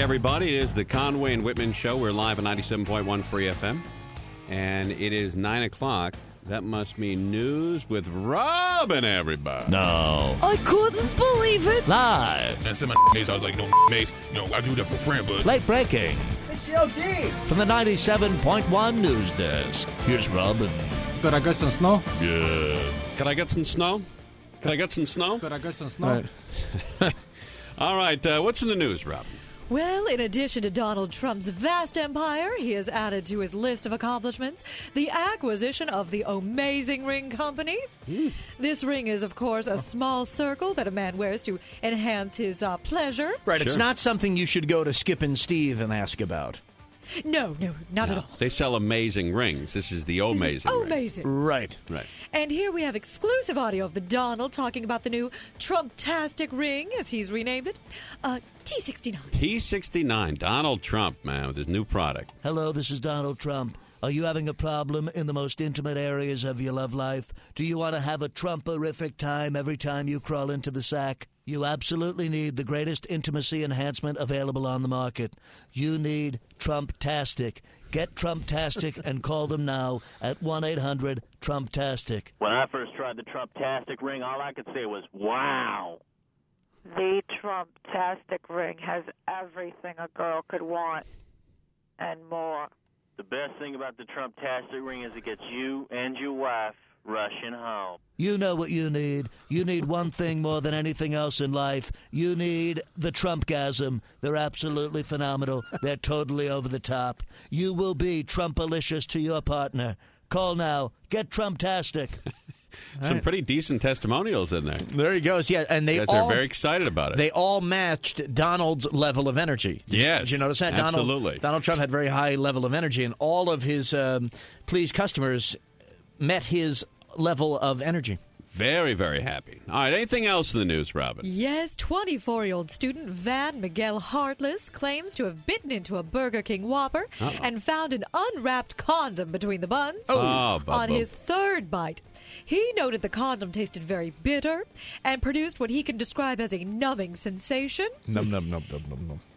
everybody. It is the Conway and Whitman Show. We're live on 97.1 Free FM. And it is 9 o'clock. That must mean news with Robin, everybody. No. I couldn't believe it. Live. Instead of my mace, I was like, no, mace. No, I do that for friend, but... Late breaking. It's LD. From the 97.1 News Desk. Here's Robin. Could I get some snow? Yeah. Can I get some snow? Can I get some snow? Could I get some snow? Right. All right. What's in the news, Robin? Well, in addition to Donald Trump's vast empire, he has added to his list of accomplishments the acquisition of the Amazing Ring Company. This ring is, of course, a small circle that a man wears to enhance his pleasure. Right, it's Sure. not something you should go to Skip and Steve and ask about. No, not at all. They sell amazing rings. This is the This is Amazing ring. amazing. Right. Right. And here we have exclusive audio of the Donald talking about the new Trump-tastic ring, as he's renamed it, T69. T69. Donald Trump, man, with his new product. Hello, this is Donald Trump. Are you having a problem in the most intimate areas of your love life? Do you want to have a Trumperific time every time you crawl into the sack? You absolutely need the greatest intimacy enhancement available on the market. You need Trump-tastic. Get Trump-tastic and call them now at 1-800-TRUMP-TASTIC. When I first tried the Trump-tastic ring, all I could say was, wow. The Trump-tastic ring has everything a girl could want and more. The best thing about the Trump-tastic ring is it gets you and your wife rushing home. You know what you need. You need one thing more than anything else in life. You need the Trumpgasm. They're absolutely phenomenal. They're totally over the top. You will be Trumpalicious to your partner. Call now. Get Trump-tastic. Some pretty decent testimonials in there. There he goes. Yeah, and they Guys all are very excited about it. They all matched Donald's level of energy. Yes, Did you notice that? absolutely. Donald Trump had very high level of energy, and all of his pleased customers met his level of energy. Very, very happy. All right, anything else in the news, Robin? Yes, 24-year-old student Van Miguel Hartless claims to have bitten into a Burger King Whopper and found an unwrapped condom between the buns. On his third bite. He noted the condom tasted very bitter and produced what he can describe as a numbing sensation. Num, num, num, num, num, num.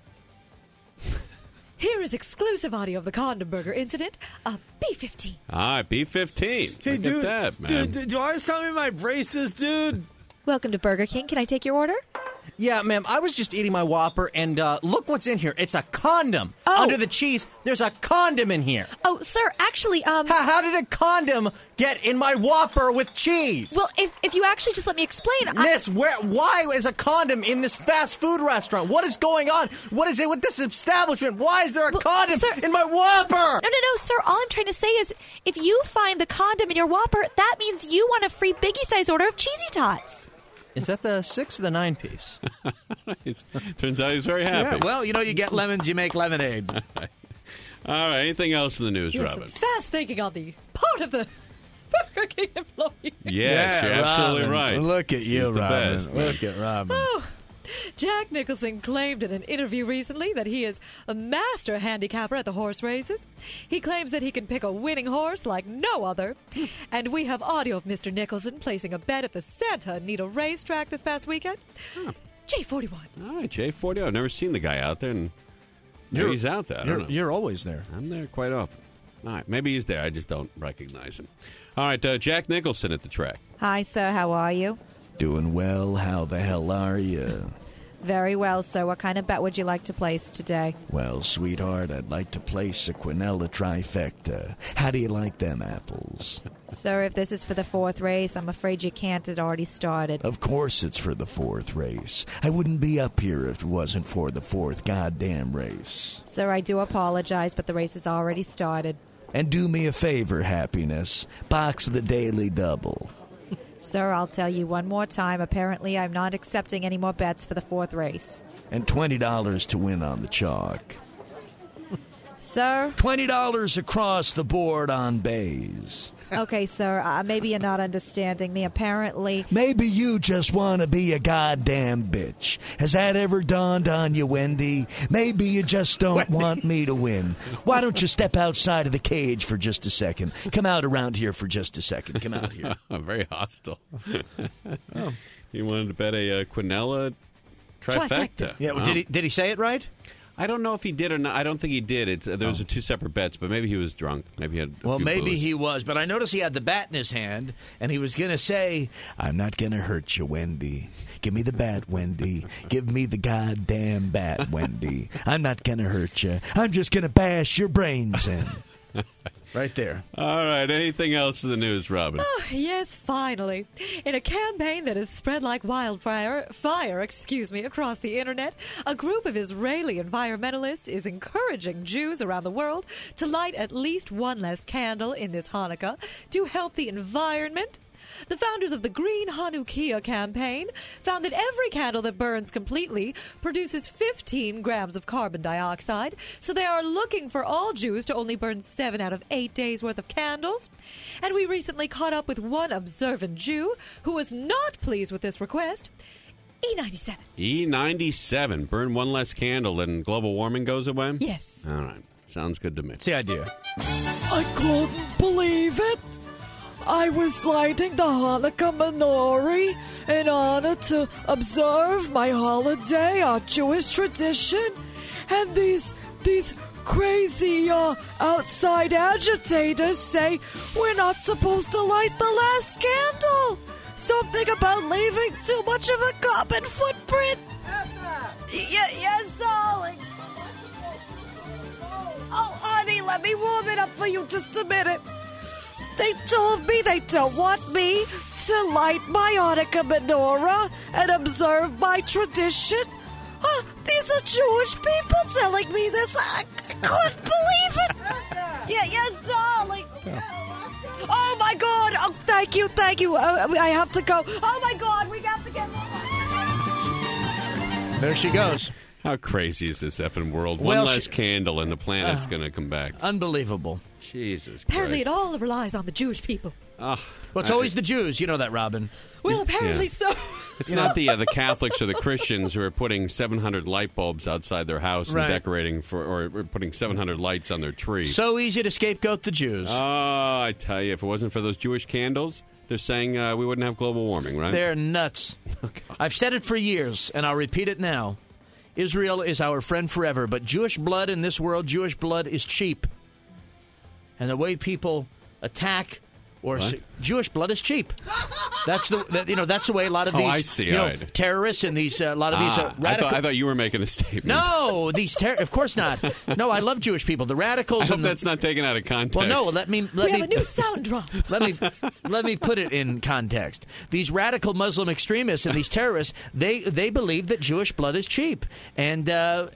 Here is exclusive audio of the condom burger incident. B-15. All right, B-15. Look at that, man. Do you always tell me my braces, dude? Welcome to Burger King. Can I take your order? Yeah, ma'am, I was just eating my Whopper, and look what's in here. It's a condom. Oh. Under the cheese, there's a condom in here. Oh, sir, actually, How did a condom get in my Whopper with cheese? Well, if you actually just let me explain... Miss, why is a condom in this fast food restaurant? What is going on? What is it with this establishment? Why is there a condom in my Whopper? No, sir. All I'm trying to say is if you find the condom in your Whopper, that means you want a free Biggie-size order of Cheesy Tots. Is that the 6 or the 9 piece? Turns out he's very happy. Yeah, well, you get lemons, you make lemonade. All right, anything else in the news, Yes, Robin? fast thinking on the part of the Burger King employee. Yes, you're absolutely Robin. right. Look at you, She's the Robin. best, man. Look at Robin. Oh, Jack Nicholson claimed in an interview recently that he is a master handicapper at the horse races. He claims that he can pick a winning horse like no other. And we have audio of Mr. Nicholson placing a bet at the Santa Anita racetrack this past weekend. J41. All right, J40. I've never seen the guy out there, and maybe he's out there. I don't know. You're always there. I'm there quite often. All right, maybe he's there. I just don't recognize him. All right, Jack Nicholson at the track. Hi, sir. How are you? Doing well. How the hell are you? Very well, sir. What kind of bet would you like to place today? Well, sweetheart, I'd like to place a Quinella trifecta. How do you like them apples? Sir, if this is for the fourth race, I'm afraid you can't. It already started. Of course it's for the fourth race. I wouldn't be up here if it wasn't for the fourth goddamn race. Sir, I do apologize, but the race has already started. And do me a favor, Happiness. Box the Daily Double. Sir, I'll tell you one more time. Apparently, I'm not accepting any more bets for the fourth race. And $20 to win on the chalk. Sir? $20 across the board on bays. Okay, sir, maybe you're not understanding me. Apparently... Maybe you just want to be a goddamn bitch. Has that ever dawned on you, Wendy? Maybe you just don't want me to win. Why don't you step outside of the cage for just a second? Come out around here for just a second. Come out here. Very hostile. You wanted to bet a Quinella trifecta. Yeah, well, did he say it right? I don't know if he did or not. I don't think he did. Those are two separate bets, but maybe he was drunk. Maybe he had a few maybe booze. he was. But I noticed he had the bat in his hand, and he was going to say, I'm not going to hurt you, Wendy. Give me the bat, Wendy. Give me the goddamn bat, Wendy. I'm not going to hurt you. I'm just going to bash your brains in. Right there. All right. Anything else in the news, Robin? Oh, yes, finally. In a campaign that has spread like wildfire across the internet, a group of Israeli environmentalists is encouraging Jews around the world to light at least one less candle in this Hanukkah to help the environment. The founders of the Green Hanukkah campaign found that every candle that burns completely produces 15 grams of carbon dioxide, so they are looking for all Jews to only burn 7 out of 8 days' worth of candles. And we recently caught up with one observant Jew who was not pleased with this request. E97. E97. Burn one less candle and global warming goes away? Yes. All right. Sounds good to me. It's the idea. I couldn't believe it. I was lighting the Hanukkah menorah in honor to observe my holiday, our Jewish tradition, and these crazy outside agitators say we're not supposed to light the last candle. Something about leaving too much of a carbon footprint. Yes, darling. Oh, honey, let me warm it up for you just a minute. They told me they don't want me to light my Hanukkah menorah and observe my tradition. These are Jewish people telling me this. I couldn't believe it. Yes, darling. Oh, my God. Oh, thank you. I have to go. Oh, my God. We have to get... There she goes. How crazy is this effing world? One less candle and the planet's going to come back. Unbelievable. Jesus Apparently Christ. it all relies on the Jewish people. Well, it's always the Jews. You know that, Robin. Well, apparently so. It's not the Catholics or the Christians who are putting 700 light bulbs outside their house and decorating or putting 700 lights on their tree. So easy to scapegoat the Jews. Oh, I tell you, if it wasn't for those Jewish candles, they're saying we wouldn't have global warming, right? They're nuts. I've said it for years, and I'll repeat it now. Israel is our friend forever, but Jewish blood in this world, Jewish blood is cheap. And the way people attack Jewish blood is cheap. That's the way a lot of these terrorists and these a lot of these radical. I thought you were making a statement. No, of course not. No, I love Jewish people. The radicals. I hope that's not taken out of context. Well, no. Let we have a new sound drop. Let me put it in context. These radical Muslim extremists and these terrorists, they believe that Jewish blood is cheap, and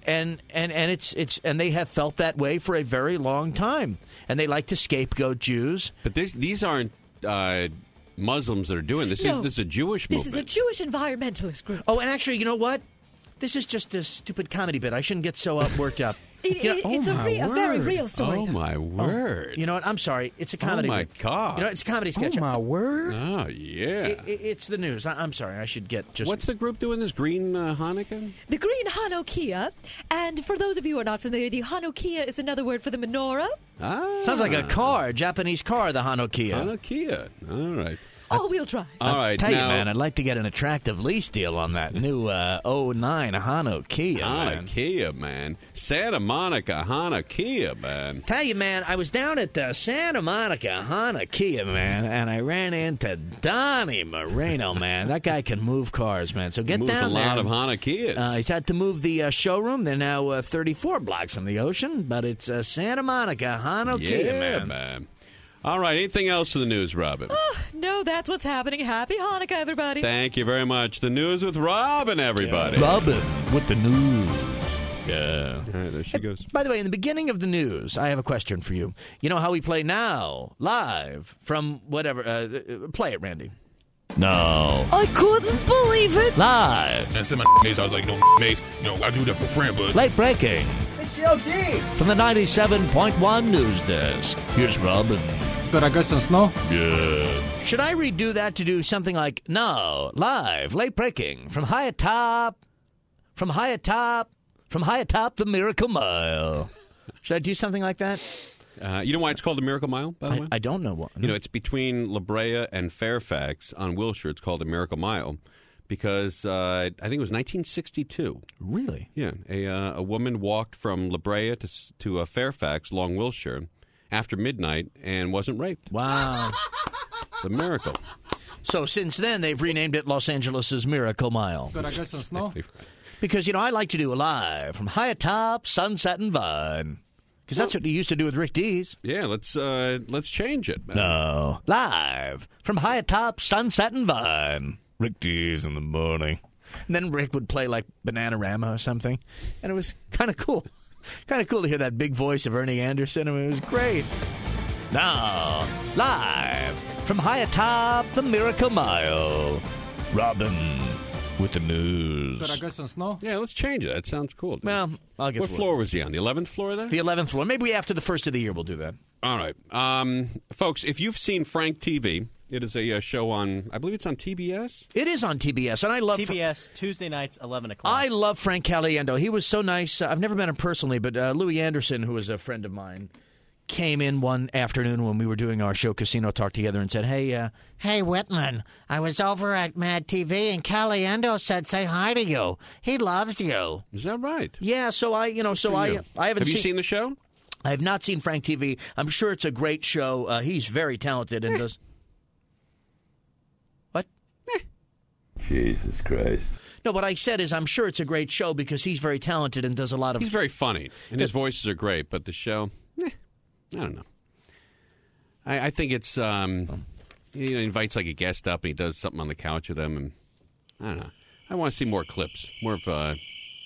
they have felt that way for a very long time, and they like to scapegoat Jews. But these aren't Muslims that are doing this. This is a Jewish movement. This is a Jewish environmentalist group. Oh, and actually, you know what? This is just a stupid comedy bit. I shouldn't get so worked up. It's a very real story. Oh, my word. You know what? I'm sorry. It's a comedy. Oh, my God. You know, it's a comedy sketch. Oh, my word. Oh, yeah. It's the news. I'm sorry. I should get just... What's the group doing this? Green Hanukkah? The Green Hanukkah. And for those of you who are not familiar, the Hanukkah is another word for the menorah. Sounds like a car, Japanese car, the Hanukkah. Hanukkah. All right. All-wheel drive. All right. Tell you, man, I'd like to get an attractive lease deal on that new 09 Hanukkah. Hanukkah, man. Santa Monica Hanukkah, man. Tell you, man, I was down at the Santa Monica Hanukkah, man, and I ran into Donnie Moreno, man. That guy can move cars, man. So get down there. Moves a lot of Hanukkahs. He's had to move the showroom. They're now 34 blocks from the ocean, but it's Santa Monica Hanukkah, man. All right. Anything else in the news, Robin? No, that's what's happening. Happy Hanukkah, everybody. Thank you very much. The news with Robin, everybody. Yeah. Robin with the news. Yeah. All right, there she goes. By the way, in the beginning of the news, I have a question for you. You know how we play now, live, from whatever. Play it, Randy. No. I couldn't believe it. Live. And said my Mace, I was like, no, Mace, I do that for friend, but... Late breaking. It's Yogi. From the 97.1 News Desk. Here's Robin. Could I get some snow? Yeah. Should I redo that to do something like, no, live, late breaking, from high atop, the Miracle Mile. Should I do something like that? You know why it's called the Miracle Mile, by the way? I don't know what. You know, it's between La Brea and Fairfax on Wilshire. It's called the Miracle Mile because I think it was 1962. Really? Yeah. A woman walked from La Brea to Fairfax, along Wilshire, after midnight and wasn't raped. Wow. It's a miracle. So since then, they've renamed it Los Angeles' Miracle Mile. Could I get some snow? Because, I like to do a live from high atop Sunset and Vine. Because that's what he used to do with Rick Dees. Yeah, let's change it. No. Live from high atop Sunset and Vine. Rick Dees in the morning. And then Rick would play like Bananarama or something. And it was kind of cool. Kind of cool to hear that big voice of Ernie Anderson. I mean, it was great. Now, live from high atop the Miracle Mile, Robin with the news. Could I get some snow? Yeah, let's change it. That sounds cool. Dude. Well, I'll get What floor was he on? The 11th floor there? The 11th floor. Maybe after the first of the year we'll do that. All right. Folks, if you've seen Frank TV, it is a show on, I believe it's on TBS? It is on TBS, and I love TBS, Tuesday nights, 11 o'clock. I love Frank Caliendo. He was so nice. I've never met him personally, but Louis Anderson, who was a friend of mine, came in one afternoon when we were doing our show Casino Talk together and said, Hey, Whitman, I was over at Mad TV and Caliendo said say hi to you. He loves you. Is that right? Yeah, so I haven't Have you seen the show? I have not seen Frank TV. I'm sure it's a great show. He's very talented and does... What? Jesus Christ. No, what I said is I'm sure it's a great show because he's very talented and does a lot of... He's very funny, and his voices are great, but the show, I don't know. I think it's, he invites like a guest up and he does something on the couch with them, and I don't know. I want to see more clips, more of,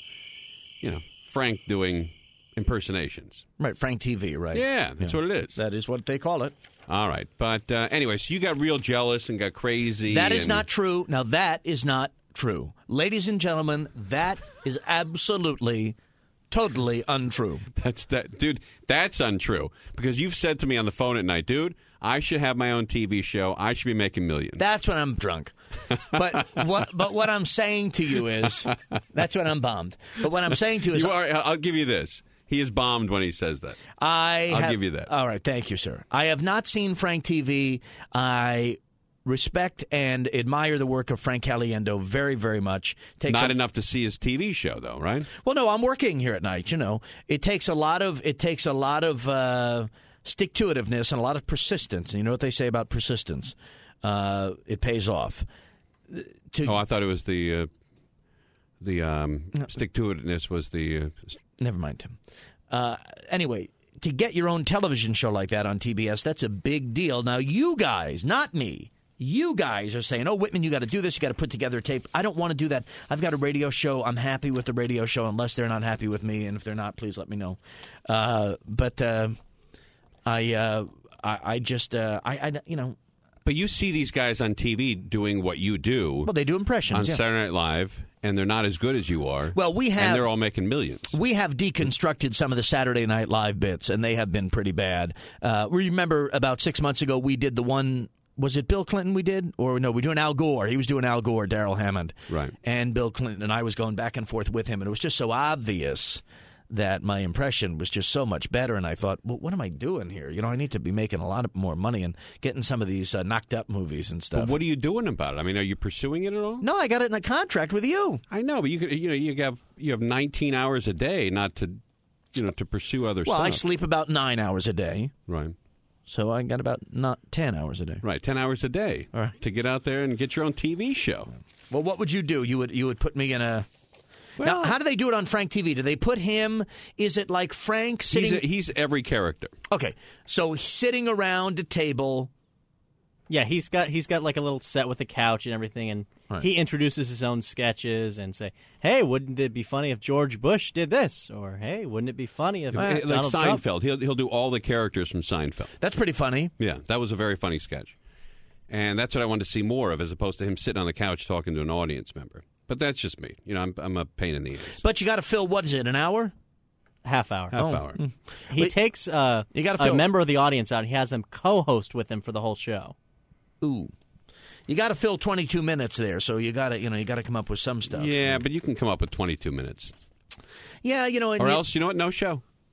Frank doing impersonations. Right, Frank TV, right? Yeah, that's what it is. That is what they call it. All right, but anyway, so you got real jealous and got crazy. That is not true. Now, that is not true. Ladies and gentlemen, that is absolutely... totally untrue. Dude, that's untrue. Because you've said to me on the phone at night, dude, I should have my own TV show. I should be making millions. That's when I'm drunk. But what I'm saying to you is, that's when I'm bombed. But what I'm saying to you is... I'll give you this. He is bombed when he says that. I'll give you that. All right, thank you, sir. I have not seen Frank TV. I respect and admire the work of Frank Caliendo very, very much. Not enough to see his TV show, though, right? Well, no, I'm working here at night. It takes a lot of stick-to-itiveness and a lot of persistence. And you know what they say about persistence? It pays off. I thought it was the stick-to-itiveness was the. Never mind, Tim. Anyway. To get your own television show like that on TBS, that's a big deal. Now, you guys, not me, you guys are saying, Whitman, you got to do this. You got to put together a tape. I don't want to do that. I've got a radio show. I'm happy with the radio show unless they're not happy with me. And if they're not, please let me know. But you see these guys on TV doing what you do. Well, they do impressions. On Saturday Night Live, and they're not as good as you are. Well, and they're all making millions. We have deconstructed some of the Saturday Night Live bits, and they have been pretty bad. Remember about 6 months ago, we did the one... Was it Bill Clinton we did? Or no, we're doing Al Gore. He was doing Al Gore, Darrell Hammond. Right. And Bill Clinton, and I was going back and forth with him, and it was just so obvious that my impression was just so much better, and I thought, well, what am I doing here? I need to be making a lot more money and getting some of these knocked up movies and stuff. But what are you doing about it? I mean, are you pursuing it at all? No, I got it in a contract with you. I know, but you have 19 hours a day not to pursue other stuff. Well, I sleep about 9 hours a day. Right. So I got about 10 hours a day. Right, 10 hours a day. All right. To get out there and get your own TV show. Well, what would you do? You would put me in a... Now, how do they do it on Frank TV? Do they put him? Is it like Frank sitting? He's every character. Okay, so sitting around a table. Yeah, he's got like a little set with a couch and everything, and he introduces his own sketches and say, "Hey, wouldn't it be funny if George Bush did this?" Or, "Hey, wouldn't it be funny if like Donald Seinfeld?" Trump? He'll do all the characters from Seinfeld. That's pretty funny. Yeah, that was a very funny sketch, and that's what I wanted to see more of, as opposed to him sitting on the couch talking to an audience member. But that's just me. I'm a pain in the ass. But you got to fill, what is it, an hour? Half hour. Half hour. He takes a member of the audience out and he has them co-host with him for the whole show. Ooh. You got to fill 22 minutes there, so you got to come up with some stuff. Yeah, but you can come up with 22 minutes. Yeah, or else, you know what? No show.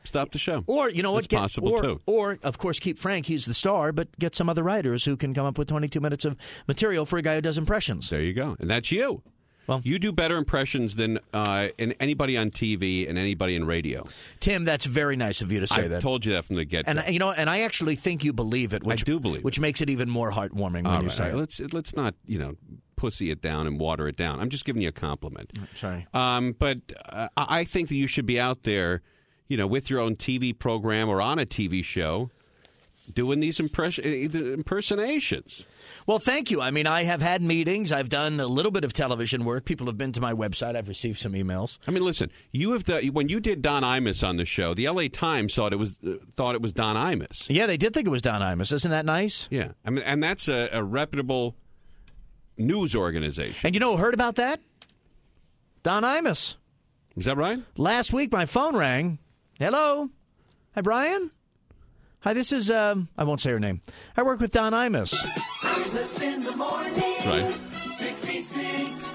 stop the show. Or, you know what? That's possible, too. Or, of course, keep Frank. He's the star, but get some other writers who can come up with 22 minutes of material for a guy who does impressions. There you go. And that's you. Well, you do better impressions than anybody on TV and anybody in radio. Tim, that's very nice of you to say that. I told you that from the get-go. And and I actually think you believe it. Which, I do believe it. Which makes it even more heartwarming when you say it. Let's not, pussy it down and water it down. I'm just giving you a compliment. Sorry. But I think that you should be out there, with your own TV program or on a TV show doing these impersonations. Well, thank you. I mean, I have had meetings. I've done a little bit of television work. People have been to my website. I've received some emails. I mean, listen, when you did Don Imus on the show, the L.A. Times thought it was Don Imus. Yeah, they did think it was Don Imus. Isn't that nice? Yeah. I mean, and that's a reputable news organization. And you know who heard about that? Don Imus. Is that right? Last week, my phone rang. Hello? Hi, Brian? Hi, this is, I won't say her name. I work with Don Imus. Imus in the morning. Right. 66.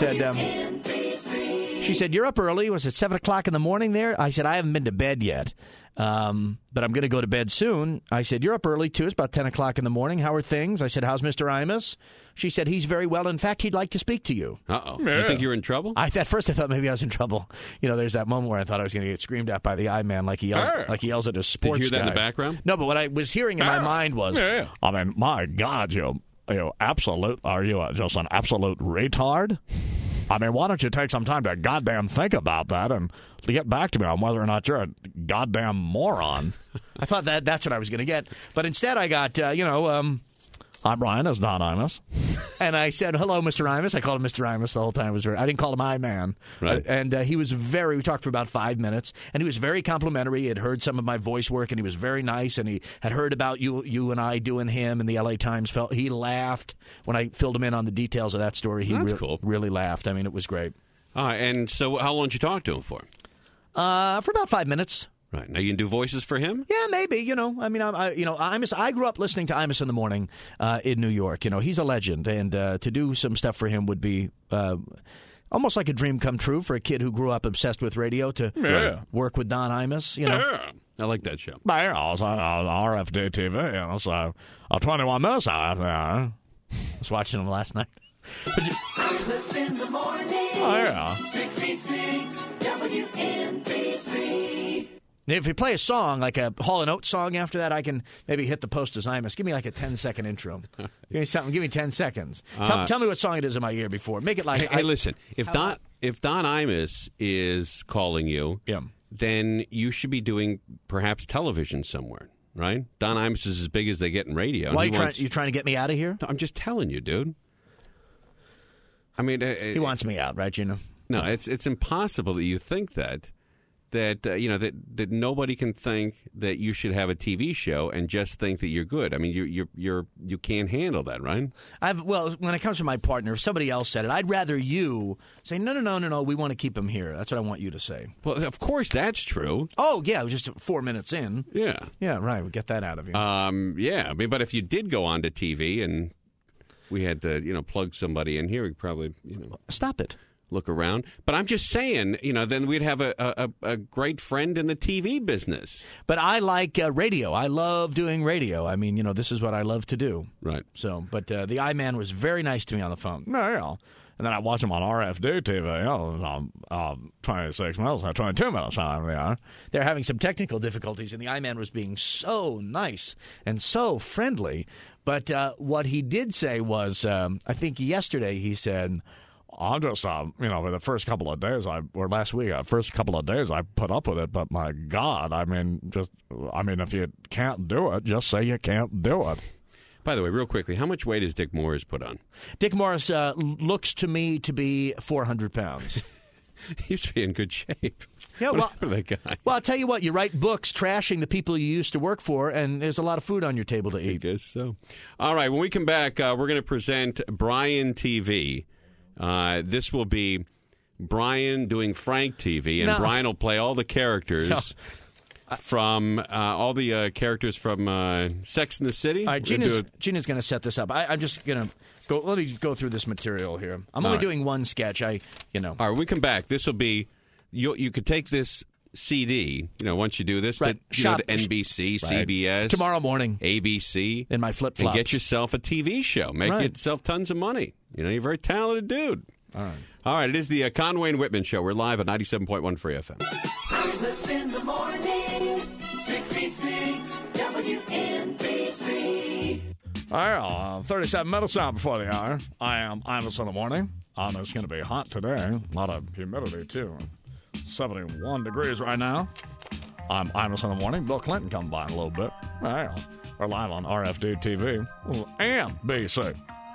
She said, you're up early. Was it 7 o'clock in the morning there? I said, I haven't been to bed yet, but I'm going to go to bed soon. I said, you're up early, too. It's about 10 o'clock in the morning. How are things? I said, how's Mr. Imus? She said, he's very well. In fact, he'd like to speak to you. Uh-oh. Yeah. Do you think you're in trouble? At first, I thought maybe I was in trouble. There's that moment where I thought I was going to get screamed at by the I-man like he yells at a sports guy. Did you hear that in the background? No, but what I was hearing in my mind was, I mean, my God, you absolute, are you just an absolute retard? I mean, why don't you take some time to goddamn think about that and get back to me on whether or not you're a goddamn moron? I thought that's what I was going to get. But instead I got, I'm Brian, as Don Imus. And I said, hello, Mr. Imus. I called him Mr. Imus the whole time. I didn't call him I-Man. Right. And we talked for about 5 minutes, and he was very complimentary. He had heard some of my voice work, and he was very nice, and he had heard about you and I doing him, and the L.A. Times he laughed when I filled him in on the details of that story. He cool. Really laughed. I mean, it was great. And so how long did you talk to him for? For about 5 minutes. Right. Now you can do voices for him? Yeah, maybe. I mean, Imus. I grew up listening to Imus in the morning in New York. He's a legend, and to do some stuff for him would be almost like a dream come true for a kid who grew up obsessed with radio to work with Don Imus. Yeah. I like that show. Yeah, I was on RFD TV, so 21 minutes out there. I was watching him last night. Imus in the morning. Oh, yeah. 66 WNBC. If you play a song, like a Hall & Oates song after that, I can maybe hit the post as Imus. Give me like a 10-second intro. Give me something. Give me 10 seconds. Tell me what song it is in my ear before. Make it like... Hey, listen. If Don Imus is calling you, then you should be doing perhaps television somewhere, right? Don Imus is as big as they get in radio. Why you trying to get me out of here? No, I'm just telling you, dude. I mean... he wants me out, right, Gino? No, it's impossible that you think that nobody can think that you should have a TV show and just think that you're good. I mean, you can't handle that, right? When it comes to my partner, if somebody else said it, I'd rather you say no. We want to keep him here. That's what I want you to say. Well, of course that's true. Oh yeah, it was just 4 minutes in. Yeah, right. We get that out of you. Yeah. I mean, but if you did go on to TV and we had to plug somebody in here, we'd probably stop it. Look around. But I'm just saying, then we'd have a great friend in the TV business. But I like radio. I love doing radio. I mean, this is what I love to do. Right. So, but the I-Man was very nice to me on the phone. Yeah. And then I watch him on RFD TV, 26 minutes, 22 minutes. They're having some technical difficulties, and the I-Man was being so nice and so friendly. But what he did say was, I think yesterday he said... I just, for the first couple of days, last week, first couple of days, I put up with it. But my God, if you can't do it, just say you can't do it. By the way, real quickly, how much weight has Dick Morris put on? Dick Morris looks to me to be 400 pounds. He used to be in good shape. Yeah, what happened to that guy? Well, I'll tell you what, you write books trashing the people you used to work for, and there's a lot of food on your table to eat. I guess so. All right, when we come back, we're going to present Brian TV. This will be Brian doing Frank TV, and Brian will play all the characters from characters from Sex and the City. All right, Gina's going to set this up. I'm just going to go. Let me go through this material here. I'm only doing one sketch. All right, when we come back, this will be you could take this CD, once you do this, Right. to NBC, Right. CBS. Tomorrow morning. ABC. In my flip-flops. And get yourself a TV show. Make Right. yourself tons of money. You're a very talented dude. All right. It is the Conway and Whitman Show. We're live at 97.1 Free FM. Alice in the morning, 66 WNBC. Well, 37 minutes out before the hour. I am Imus in the morning. It's going to be hot today. A lot of humidity, too. 71 degrees right now. I'm Imus in the morning. Bill Clinton come by in a little bit. Well, we're live on RFD TV and BC.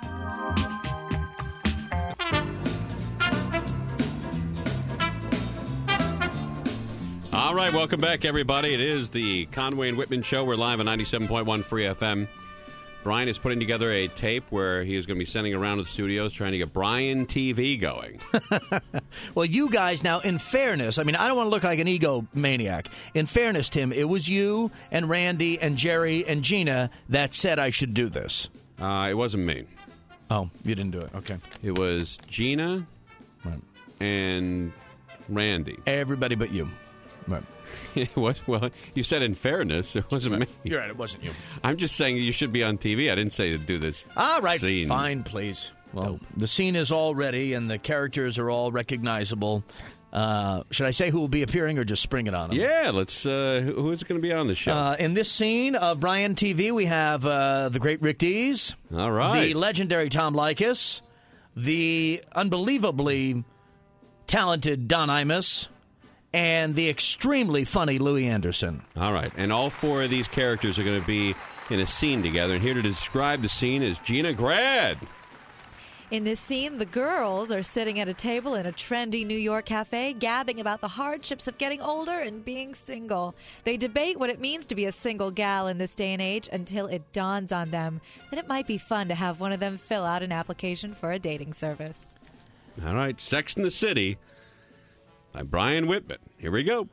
All right, welcome back, everybody. It is the Conway and Whitman Show. We're live on 97.1 Free FM. Brian is putting together a tape where he is going to be sending around to the studios trying to get Brian TV going. Well, you guys, now, in fairness, I don't want to look like an egomaniac. In fairness, Tim, it was you and Randy and Jerry and Gina that said I should do this. It wasn't me. Oh, you didn't do it. Okay. It was Gina and Randy. Everybody but you. Right. Well, you said in fairness, it wasn't me. You're right, it wasn't you. I'm just saying you should be on TV. I didn't say to do this All right, scene. fine, please. Well, the scene is all ready, and the characters are all recognizable. Should I say who will be appearing, or just spring it on them? Yeah, let's. Who is going to be on the show? In this scene of Brian TV, we have the great Rick Dees. All right. The legendary Tom Leykis. The unbelievably talented Don Imus. And the extremely funny Louis Anderson. All right. And all four of these characters are going to be in a scene together. And here to describe the scene is Gina Grad. In this scene, the girls are sitting at a table in a trendy New York cafe, gabbing about the hardships of getting older and being single. They debate what it means to be a single gal in this day and age until it dawns on them that it might be fun to have one of them fill out an application for a dating service. All right. Sex in the City by Brian Whitman. Here we go.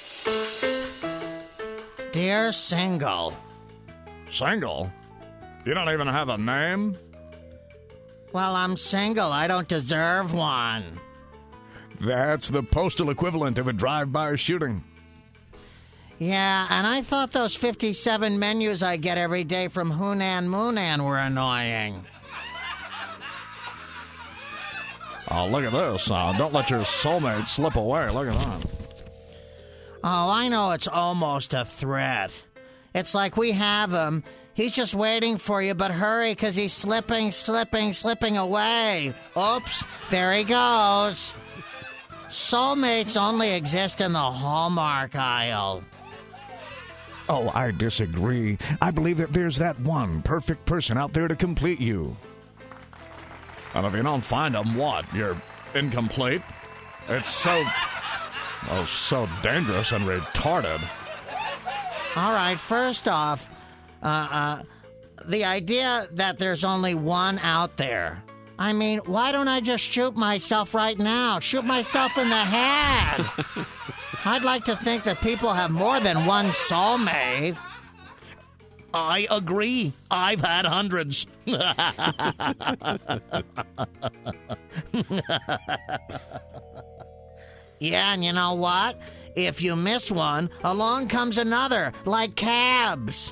Dear Single. Single? You don't even have a name? Well, I'm single. I don't deserve one. That's the postal equivalent of a drive-by shooting. Yeah, and I thought those 57 menus I get every day from Hunan Moonan were annoying. Oh, look at this. Don't let your soulmate slip away. Look at that. Oh, I know it's almost a threat. It's like we have him. He's just waiting for you, but hurry, because he's slipping away. Oops, there he goes. Soulmates only exist in the Hallmark aisle. Oh, I disagree. I believe that there's that one perfect person out there to complete you. And if you don't find them, what? You're incomplete? It's so dangerous and retarded. All right, first off, the idea that there's only one out there. I mean, why don't I just shoot myself right now? Shoot myself in the head. I'd like to think that people have more than one soulmate. I agree. I've had hundreds. Yeah, and you know what? If you miss one, along comes another, like cabs.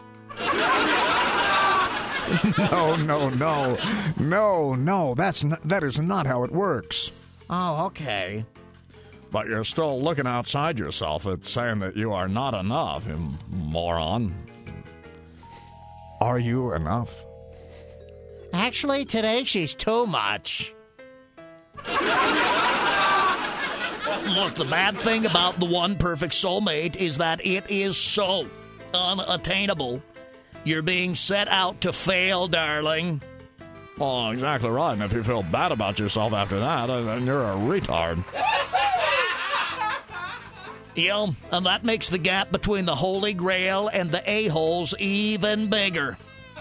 No. That is not how it works. Oh, okay. But you're still looking outside yourself. It's saying that you are not enough, you moron. Are you enough? Actually, today she's too much. Look, the bad thing about the one perfect soulmate is that it is so unattainable. You're being set out to fail, darling. Oh, exactly right. And if you feel bad about yourself after that, then you're a retard. Yeah, and that makes the gap between the Holy Grail and the a-holes even bigger.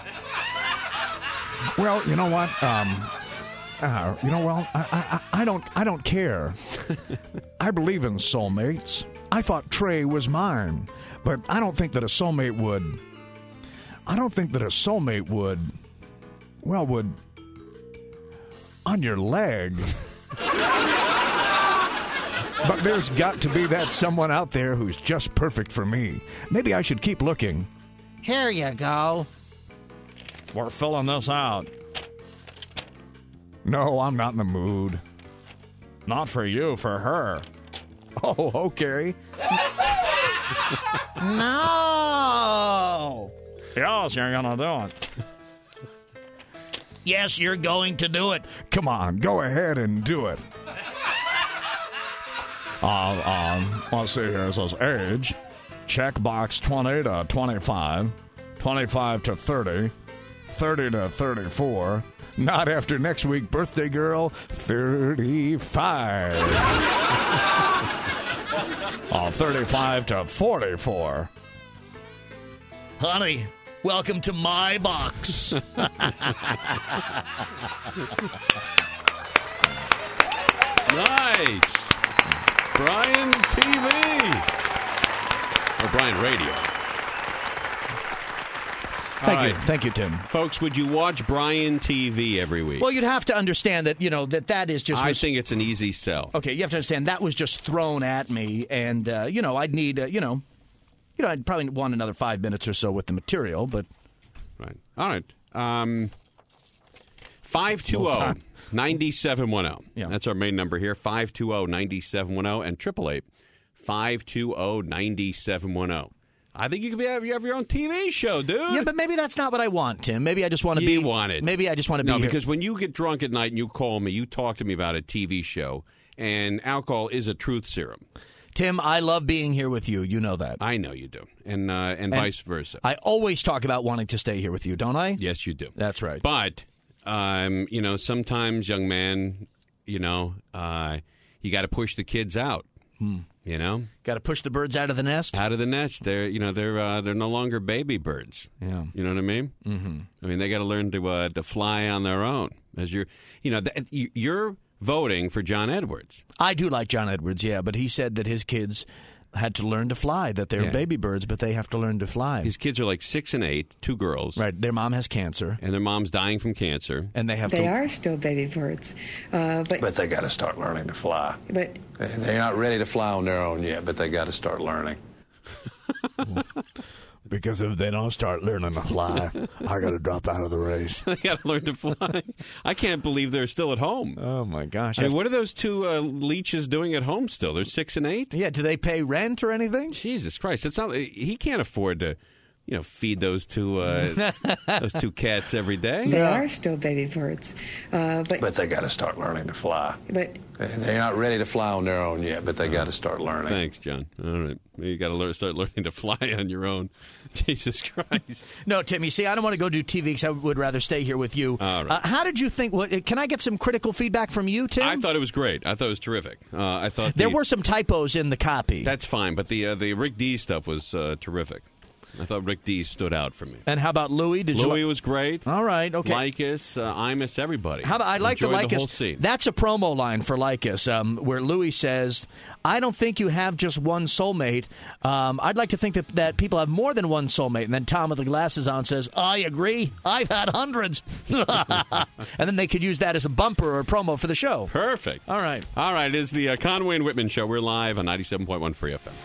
Well, you know what? I don't care. I believe in soulmates. I thought Trey was mine, but I don't think that a soulmate would. Would on your leg. But there's got to be that someone out there who's just perfect for me. Maybe I should keep looking. Here you go. We're filling this out. No, I'm not in the mood. Not for you, for her. Oh, okay. No. Yes, you're gonna do it. Yes, you're going to do it. Come on, go ahead and do it. Let's see here. It says age. Check box 20 to 25. 25 to 30. 30 to 34. Not after next week, birthday girl, 35. 35 to 44. Honey, welcome to my box. Nice. Brian TV. Or Brian Radio. Thank you, Tim. Folks, would you watch Brian TV every week? Well, you'd have to understand that, that is just... I think it's an easy sell. Okay, you have to understand that was just thrown at me, and, I'd need, I'd probably want another 5 minutes or so with the material, but... Right. All right. 520-9710. Yeah. That's our main number here, 520-9710, and 888-520-9710. I think you have your own TV show, dude. Yeah, but maybe that's not what I want, Tim. Maybe I just want to be... You want it. Maybe I just want to be No, here. because when you get drunk at night and you call me, you talk to me about a TV show, and alcohol is a truth serum. Tim, I love being here with you. You know that. I know you do. And vice versa. I always talk about wanting to stay here with you, don't I? Yes, you do. That's right. But, sometimes, young man, you got to push the kids out. Got to push the birds out of the nest. Out of the nest, they're no longer baby birds. Yeah, you know what I mean. Mm-hmm. I mean, they got to learn to fly on their own. As you're voting for John Edwards. I do like John Edwards, yeah, but he said that his kids had to learn to fly. That they're baby birds, but they have to learn to fly. His kids are like 6 and 8, 2 girls. Right. Their mom has cancer, and their mom's dying from cancer, and they are still baby birds, but they got to start learning to fly. But they're not ready to fly on their own yet, but they got to start learning. Because if they don't start learning to fly, I got to drop out of the race. They got to learn to fly. I can't believe they're still at home. Oh my gosh! I mean, what are those 2 leeches doing at home still? They're 6 and 8. Yeah. Do they pay rent or anything? Jesus Christ! It's not. He can't afford to. Feed those 2 cats every day. They are still baby birds, but they got to start learning to fly. But they're not ready to fly on their own yet, but they got to start learning. Thanks, John. All right, you got to start learning to fly on your own. Jesus Christ! No, Tim. You see, I don't want to go do TV because I would rather stay here with you. All right. How did you think? Can I get some critical feedback from you, Tim? I thought it was great. I thought it was terrific. I thought there were some typos in the copy. That's fine, but the Rick D stuff was terrific. I thought Rick D stood out for me. And how about Louis? Louis was great. All right, okay. Lycus, Imus, everybody. How about I like the Lycus? The whole scene. That's a promo line for Lycus, where Louis says, "I don't think you have just one soulmate. I'd like to think that people have more than one soulmate." And then Tom with the glasses on says, "I agree. I've had hundreds." And then they could use that as a bumper or a promo for the show. Perfect. All right. All right. It is the Conway and Whitman Show. We're live on 97.1 Free FM.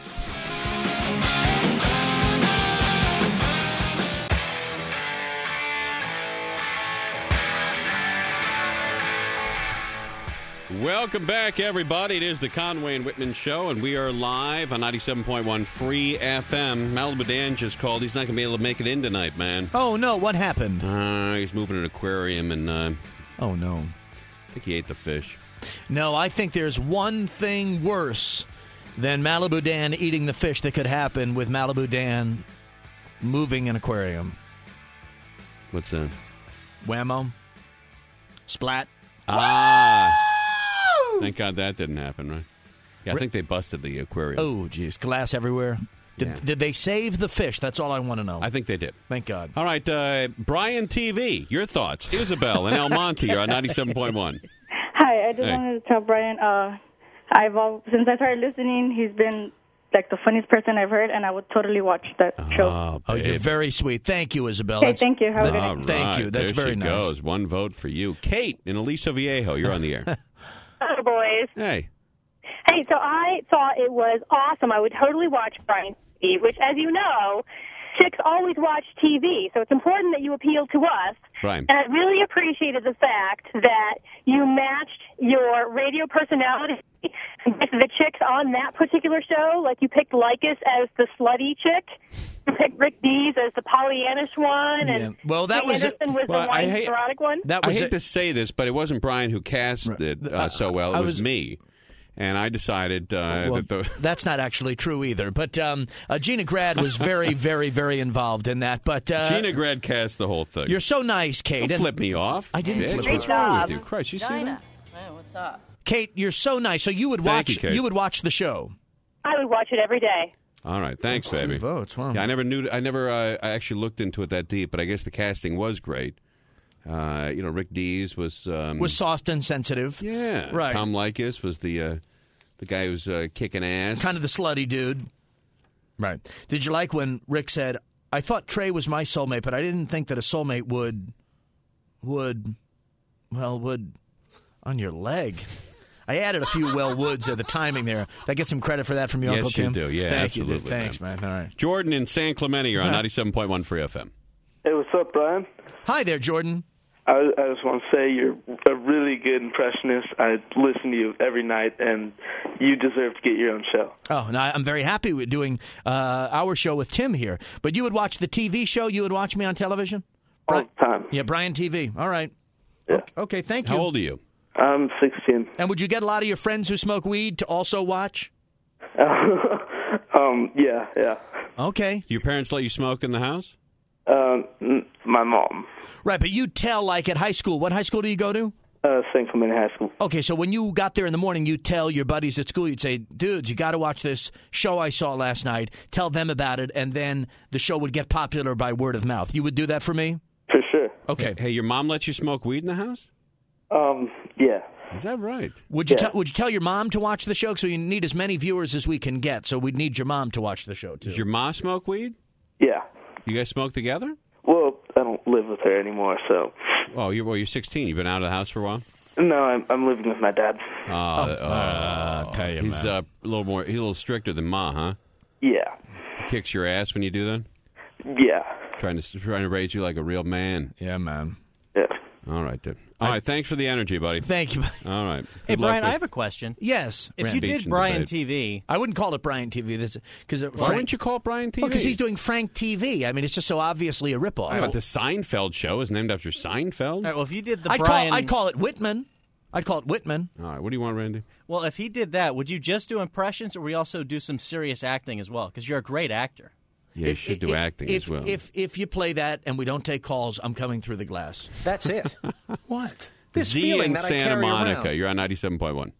Welcome back, everybody. It is the Conway and Whitman Show, and we are live on 97.1 Free FM. Malibu Dan just called. He's not going to be able to make it in tonight, man. Oh, no. What happened? He's moving an aquarium, and... oh, no. I think he ate the fish. No, I think there's one thing worse than Malibu Dan eating the fish that could happen with Malibu Dan moving an aquarium. What's that? Whammo. Splat. Ah. Thank God that didn't happen, right? Yeah, I think they busted the aquarium. Oh, geez. Glass everywhere. Did they save the fish? That's all I want to know. I think they did. Thank God. All right, Brian TV, your thoughts. Isabel and El Monte are on 97.1. Hi, I just wanted to tell Brian, since I started listening, he's been like the funniest person I've heard, and I would totally watch that show. Oh, you're very sweet. Thank you, Isabel. Okay, thank you. Have a good night. Thank you. That's very nice. There she goes. One vote for you. Kate in Aliso Viejo, you're on the air. Hi, boys. Hey. Hey, so I thought it was awesome. I would totally watch Brian TV, which, as you know, chicks always watch TV, so it's important that you appeal to us. Right. And I really appreciated the fact that you matched your radio personality with the chicks on that particular show. Like, you picked Lycus as the slutty chick. You picked Rick Dees as the Pollyannish one. And well, that was Anderson was the white erotic one. I hate to say this, but it wasn't Brian who cast it so well. It was me. And I decided that's not actually true either. But Gina Grad was very, very, very involved in that. But Gina Grad cast the whole thing. You're so nice, Kate. Don't flip me off. I didn't flip you off. What's wrong with you? Christ, you see that? Hey, what's up? Kate, you're so nice. So you would Thank watch. you, Kate. You would watch the show. I would watch it every day. All right, thanks, baby. 2 votes. Wow. Yeah, I actually looked into it that deep, but I guess the casting was great. Rick Dees was soft and sensitive. Yeah, right. Tom Leykis was the guy who was kicking ass, kind of the slutty dude. Right. Did you like when Rick said, "I thought Trey was my soulmate, but I didn't think that a soulmate would on your leg." I added a few woods at the timing there. Did I get some credit for that from you, Uncle Tim? Yes, you do. Yeah, Thank absolutely. you. Thanks, man. All right. Jordan in San Clemente, you're on 97.1 Free FM. Hey, what's up, Brian? Hi there, Jordan. I just want to say you're a really good impressionist. I listen to you every night, and you deserve to get your own show. Oh, and I'm very happy with doing our show with Tim here. But you would watch the TV show? You would watch me on television? All the time. Yeah, Brian TV. All right. Yeah. Okay, thank you. How old are you? I'm 16. And would you get a lot of your friends who smoke weed to also watch? Yeah. Okay. Do your parents let you smoke in the house? My mom. Right, but you tell, like, at high school. What high school do you go to? St. Clement High School. Okay, so when you got there in the morning, you tell your buddies at school, you'd say, dudes, you got to watch this show I saw last night. Tell them about it, and then the show would get popular by word of mouth. You would do that for me? For sure. Okay. Hey, your mom lets you smoke weed in the house? Yeah. Is that right? Would you tell your mom to watch the show? So you need as many viewers as we can get, so we'd need your mom to watch the show, too. Does your mom smoke weed? Yeah. You guys smoke together? Well, I don't live with her anymore, so. Oh, you're 16. You've been out of the house for a while? No, I'm living with my dad. Tell you, he's man. he's a little stricter than Ma, huh? Yeah. He kicks your ass when you do that? Yeah. Trying to raise you like a real man. Yeah, man. Yeah. All right, dude. All right, thanks for the energy, buddy. Thank you. All right. Hey, Good luck Brian, I with- have a question. Yes. If you Beach did and Brian debate. TV, I wouldn't call it Brian TV. Why wouldn't you call it Brian TV? Because he's doing Frank TV. I mean, it's just so obviously a ripoff. I thought the Seinfeld show is named after Seinfeld. all right, well, if you did the I'd Brian, call it Whitman. I'd call it Whitman. All right, what do you want, Randy? well, if he did that, would you just do impressions, or would you also do some serious acting as well? Because you're a great actor. Yeah, you should do acting as well. If you play that and we don't take calls, I'm coming through the glass. That's it. What? This Z feeling in that I Santa carry Monica. around. You're on 97.1.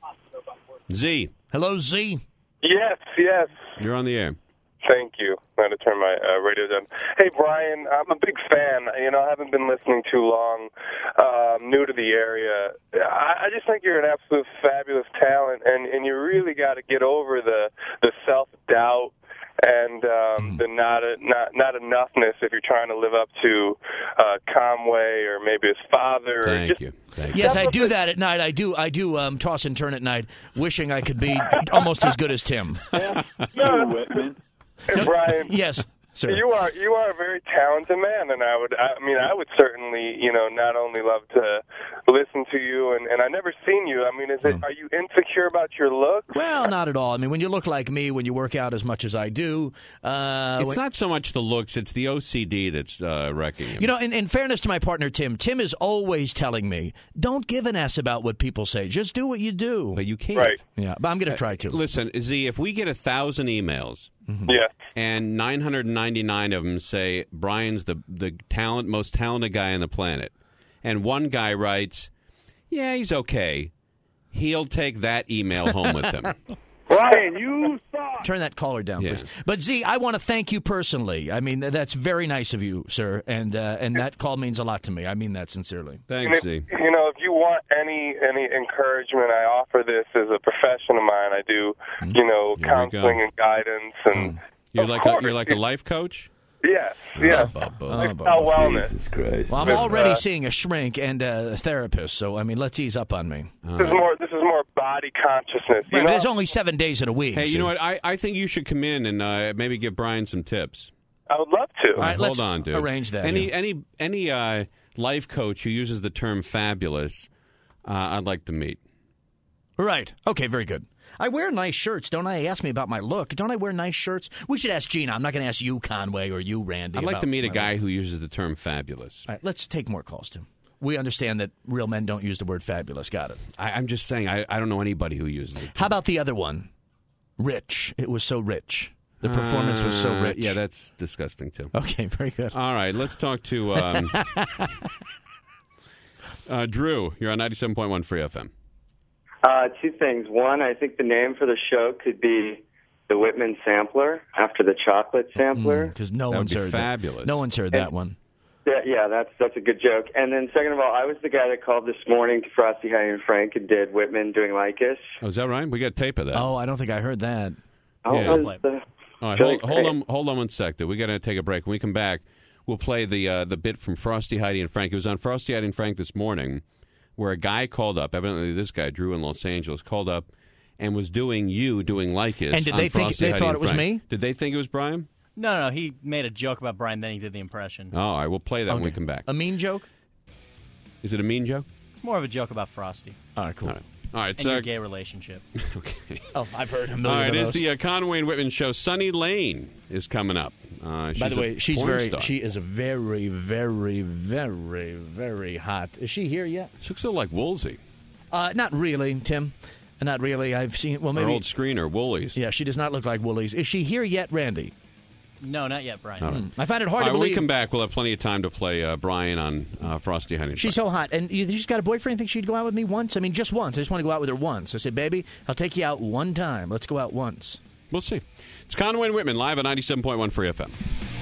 Z. Hello, Z. Yes. You're on the air. Thank you. I'm going to turn my radio down. Hey, Brian, I'm a big fan. I haven't been listening too long. New to the area. I just think you're an absolute fabulous talent, and you really got to get over the self-doubt and the not enoughness if you're trying to live up to Conway or maybe his father. Thank you. Yes, I do that at night. I do toss and turn at night, wishing I could be almost as good as Tim. Hey, Brian. Yes, sir. You are a very talented man, and I would certainly, not only love to listen to you, and I've never seen you. I mean, are you insecure about your look? Well, not at all. I mean, when you look like me, when you work out as much as I do, It's not so much the looks; it's the OCD that's wrecking him. In fairness to my partner Tim is always telling me, "Don't give an S about what people say. Just do what you do." But you can't. Right. Yeah, but I'm going to try to. Listen, Z, if we get 1,000 emails, yeah, and 999 of them say Brian's the most talented guy on the planet, and one guy writes, "Yeah, he's okay," he'll take that email home with him. Brian, you suck. Turn that caller down, please. But Z, I want to thank you personally. I mean, that's very nice of you, sir, and that call means a lot to me. I mean that sincerely. Thanks, Z. If you want any encouragement, I offer this as a profession of mine. I do, counseling and guidance, and You're like a life coach. Yes. Lifestyle wellness. Jesus Christ. Well, I'm already seeing a shrink and a therapist, so I mean, let's ease up on me. This is more more body consciousness. You Right, know? there's only 7 days in a week. Hey, so- you know what? I think you should come in and maybe give Brian some tips. I would love to. All right, hold on, dude. arrange that, Any life coach who uses the term fabulous, I'd like to meet. Right. Okay, very good. I wear nice shirts, don't I? Ask me about my look. Don't I wear nice shirts? We should ask Gina. I'm not going to ask you, Conway, or you, Randy. I'd like about to meet a my guy look. who uses the term fabulous. All right, let's take more calls, Tim. We understand that real men don't use the word fabulous. Got it. I'm just saying, I don't know anybody who uses it. How about the other one? Rich. It was so rich. The performance was so rich. Yeah, that's disgusting, too. Okay, very good. All right, let's talk to Drew. You're on 97.1 Free FM. Two things. One, I think the name for the show could be the Whitman Sampler, after the chocolate sampler. Because no That would one's be heard fabulous. that. No one's heard that one. Yeah, that's a good joke. And then second of all, I was the guy that called this morning to Frosty, Hattie, and Frank and did Whitman doing Lycus. Oh, is that right? We got tape of that. Oh, I don't think I heard that. Yeah. All right, hold on one sec, dude. We got to take a break. When we come back, we'll play the bit from Frosty, Heidi, and Frank. It was on Frosty, Heidi, and Frank this morning, where a guy called up. Evidently, this guy, Drew in Los Angeles, called up and was doing Lycus. And did on they think Frosty, they Heidi, thought and it was Frank. me? Did they think it was Brian? No, he made a joke about Brian, then he did the impression. Oh, all right, we'll play that when we come back. A mean joke? Is it a mean joke? It's more of a joke about Frosty. All right, cool. All right, and your gay relationship. Okay. Oh, I've heard a All million right, of it's those. the Conway and Whitman show. Sunny Lane is coming up. By the way, she is a very, very, very, very hot. Is she here yet? She looks so like Woolsey. Not really, Tim. Not really. I've seen. Well, maybe Our old screener, Woolies. Yeah, she does not look like Woolies. Is she here yet, Randy? No, not yet, Brian. All right. I find it hard All to right, when believe. we come back, we'll have plenty of time to play Brian on Frosty, Honey. She's so hot. And she's got a boyfriend. Think she'd go out with me once? I mean, just once. I just want to go out with her once. I said, baby, I'll take you out one time. Let's go out once. We'll see. It's Conway and Whitman live on 97.1 Free FM.